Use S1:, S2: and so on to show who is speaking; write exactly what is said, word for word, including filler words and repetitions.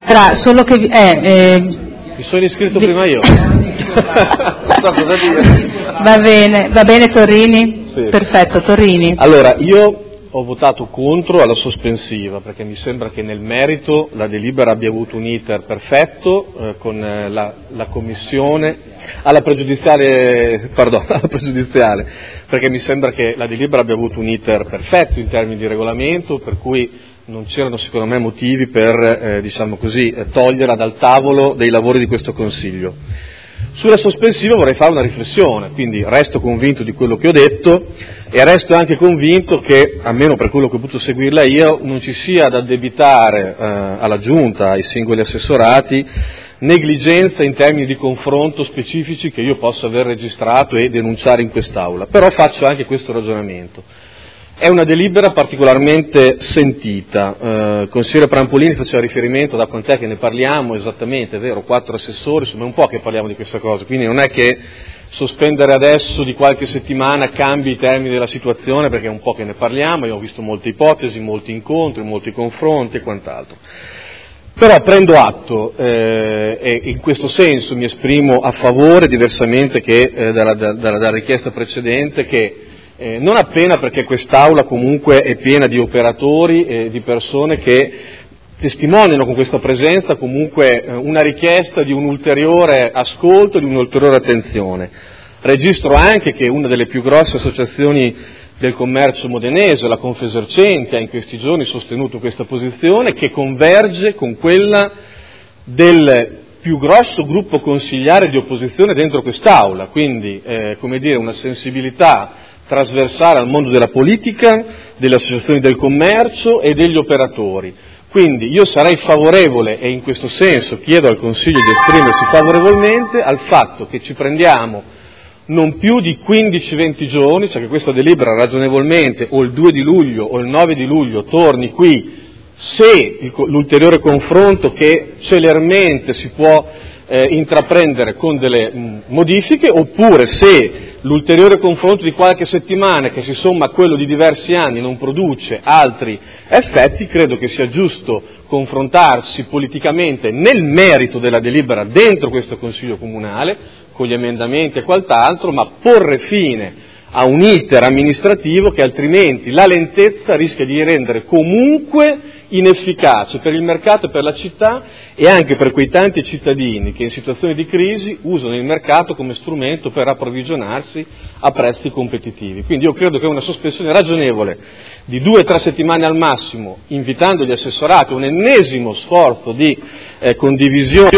S1: Tra, solo che eh, eh,
S2: mi sono iscritto vi... prima io. Non so cosa dire.
S1: Va bene, va bene Torrini?
S2: Sì.
S1: Perfetto, Torrini.
S2: Allora, io ho votato contro alla sospensiva perché mi sembra che nel merito la delibera abbia avuto un iter perfetto eh, con eh, la, la commissione, alla pregiudiziale, pardon, alla pregiudiziale, perché mi sembra che la delibera abbia avuto un iter perfetto in termini di regolamento, per cui non c'erano secondo me motivi per, eh, diciamo così, eh, toglierla dal tavolo dei lavori di questo Consiglio. Sulla sospensiva vorrei fare una riflessione, quindi resto convinto di quello che ho detto e resto anche convinto che, almeno per quello che ho potuto seguirla io, non ci sia da addebitare eh, alla Giunta, ai singoli assessorati, negligenza in termini di confronto specifici che io possa aver registrato e denunciare in quest'Aula. Però faccio anche questo ragionamento. È una delibera particolarmente sentita, eh, il consigliere Prampolini faceva riferimento da quant'è che ne parliamo esattamente, è vero, quattro assessori, insomma è un po' che parliamo di questa cosa, quindi non è che sospendere adesso di qualche settimana cambi i termini della situazione, perché è un po' che ne parliamo, io ho visto molte ipotesi, molti incontri, molti confronti e quant'altro. Però prendo atto eh, e in questo senso mi esprimo a favore, diversamente che eh, dalla, dalla, dalla richiesta precedente, che Eh, non appena perché quest'Aula comunque è piena di operatori e di persone che testimoniano con questa presenza comunque eh, una richiesta di un ulteriore ascolto, di un'ulteriore attenzione. Registro anche che una delle più grosse associazioni del commercio modenese, la Confesercenti, ha in questi giorni sostenuto questa posizione che converge con quella del più grosso gruppo consigliare di opposizione dentro quest'Aula, quindi eh, come dire una sensibilità trasversale al mondo della politica, delle associazioni del commercio e degli operatori. Quindi io sarei favorevole, e in questo senso chiedo al Consiglio di esprimersi favorevolmente, al fatto che ci prendiamo non più di quindici venti giorni, cioè che questa delibera ragionevolmente o il due di luglio o il nove di luglio torni qui, se il, l'ulteriore confronto che celermente si può eh, intraprendere con delle mh, modifiche, oppure se l'ulteriore confronto di qualche settimana che si somma a quello di diversi anni non produce altri effetti, credo che sia giusto confrontarsi politicamente nel merito della delibera dentro questo Consiglio Comunale, con gli emendamenti e quant'altro, ma porre fine a un iter amministrativo che altrimenti la lentezza rischia di rendere comunque inefficace per il mercato e per la città e anche per quei tanti cittadini che in situazioni di crisi usano il mercato come strumento per approvvigionarsi a prezzi competitivi. Quindi io credo che una sospensione ragionevole di due o tre settimane al massimo, invitando gli assessorati a un ennesimo sforzo di eh, condivisione